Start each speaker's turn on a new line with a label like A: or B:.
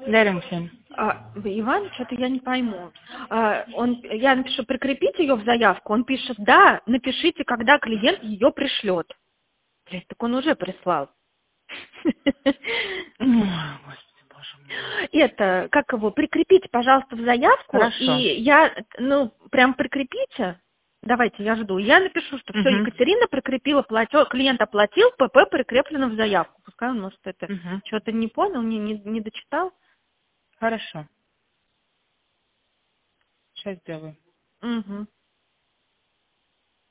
A: Да, Римчин.
B: Иван, что-то я не пойму. Я напишу, прикрепить ее в заявку, он пишет, да, напишите, когда клиент ее пришлет. Блядь, так он уже прислал.
A: Господи, боже мой.
B: Это, как его, прикрепите, пожалуйста, в заявку.
A: Хорошо.
B: И я, прям прикрепите. Давайте, я жду. Я напишу, что все,
A: Угу.
B: Екатерина прикрепила платеж, клиент оплатил, ПП прикреплено в заявку. Пускай он, может, это
A: Угу.
B: что-то не понял, не дочитал.
A: Хорошо. Сейчас сделаю.
B: Угу.